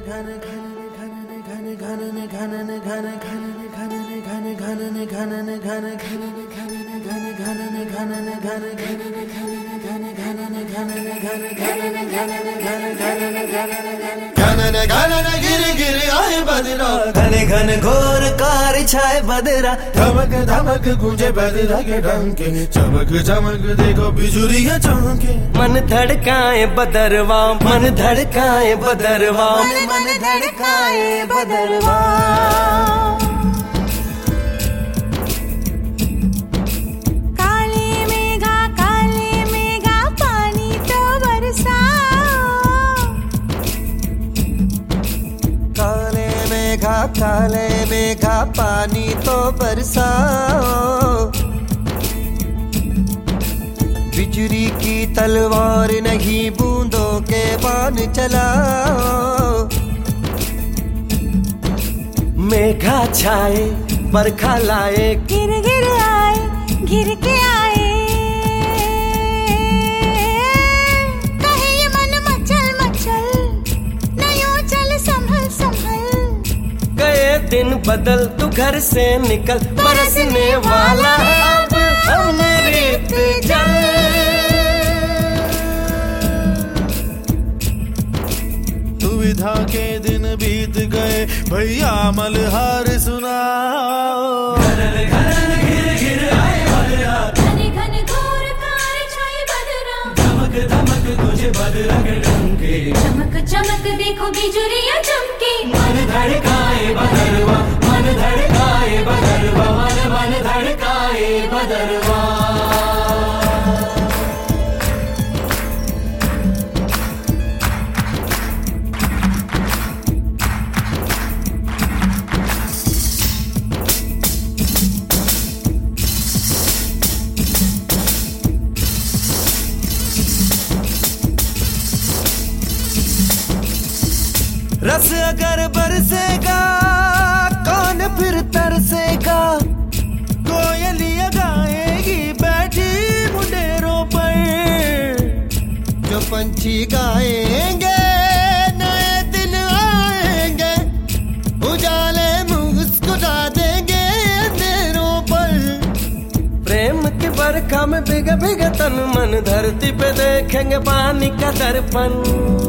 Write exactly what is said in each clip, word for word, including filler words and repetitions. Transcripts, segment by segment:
घने घन घोर कार छाए बदरा, धमक धमक गूंजे बदरा के डंके, चमक चमक देखो बिजुलियां चमके। मन धड़काए बदरवा, मन धड़काए बदरवा, मन धड़काए बदरवा। काले मेघा काले मेघा पानी तो बरसाओ, काले मेघा काले मेघा पानी तो बरसाओ। बिजली की तलवार नहीं बूंदों के बाण चलाओ। मेघा छाए बरखा लाए, गिर गिर आए घिर के आए। कहे ये मन मचल मचल, नयो चल संभल संभल। गए दिन बदल तू घर से निकल, बरसने वाला अब अमृत जल। दुविधा के दिन बीत गए भैया मलहार सुनाओ। घन घन घोर कार छाए बदरा, धमक धमक तुझे बदरा के डंके, चमक चमक देखो बिजुलियां चमके। मन धड़काए बदरवा, मन धड़काए बदरवा, मन मन धड़काए बदरवा। रस अगर बरसेगा कौन फिर तरसेगा। कोयलियां गाएगी बैठी मुंडेरों पर, जो पंछी गाएंगे नए दिन आएंगे, उजाले मुस्कुरा देंगे अंधेरों पर। प्रेम की बरखा में भीगे भीगे तन मन, धरती पे देखेंगे पानी का दर्पण।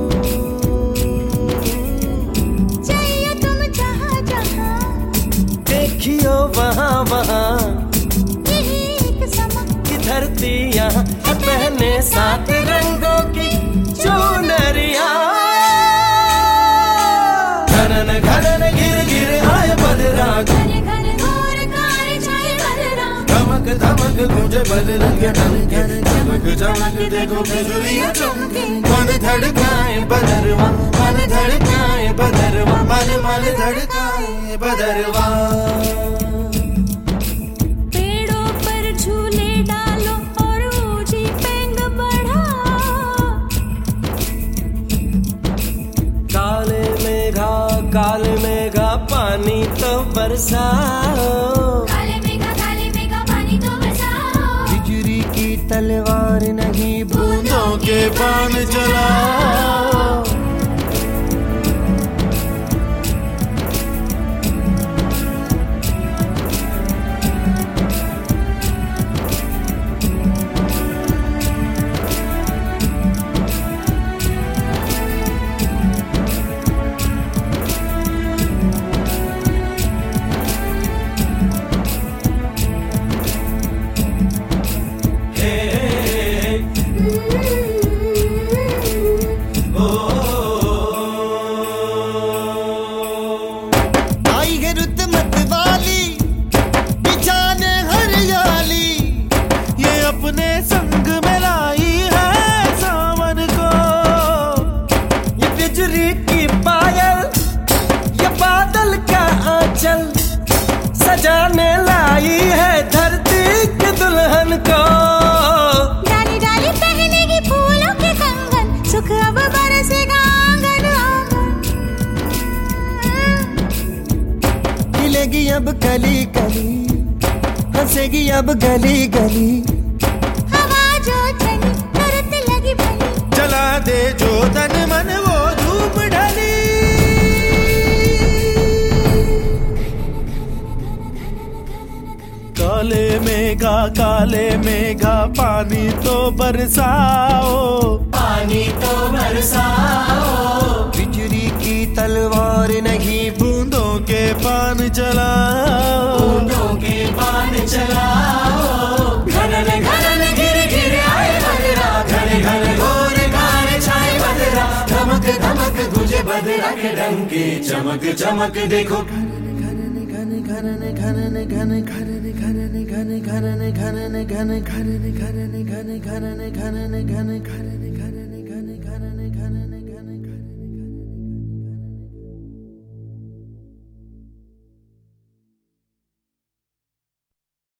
देखियो वहाँ वहाँ एक समा की धरती यहाँ है, पहने सात रंगों की चुनरिया। घनन घनन गिर गिर आए बदरा, घन घन घोर कार छाए बदरा। धमक धमक गूंजे बदरा के डंके, चमक चमक देखो बिजुलियां चमके। मन धड़काए बदरवा, मन धड़काए बदरवा, मन मन धड़काए बदरवा। पेड़ों पर झूले डालो और ऊंची पेंग बढ़ाओ। काले मेघा काले मेघा पानी तो बरसाओ। काले मेघा काले मेघा पानी तो बरसाओ। बिजली की तलवार नहीं बूंदों के बाण चलाओ। संग में लाई है सावन को, ये बिजली की पायल, ये बादल का आंचल, सजाने लाई है धरती के दुल्हन को। डाली डाली पहनेगी फूलों के कंगन, सुख अब बरसेगा आंगन आंगन। हिलेगी अब कली कली, हंसेगी अब गली गली। जला दे जो तन मन वो धूप ढली। मेघा काले मेघा पानी तो बरसाओ, पानी तो बरसाओ। बिजली की तलवार नहीं बूंदों के पान चलाओ, बूंदों के पान चलाओ। घनन घनन घिर घिर आए बदरा, घन घन घोर घार छाए बदरा। धमक धमक गुंजे बदरा के डंके, चमक चमक देखो घनन घनन घन घनन घनन घन घनन घनन घन घनन घनन घनन घनन घनन घनन घनन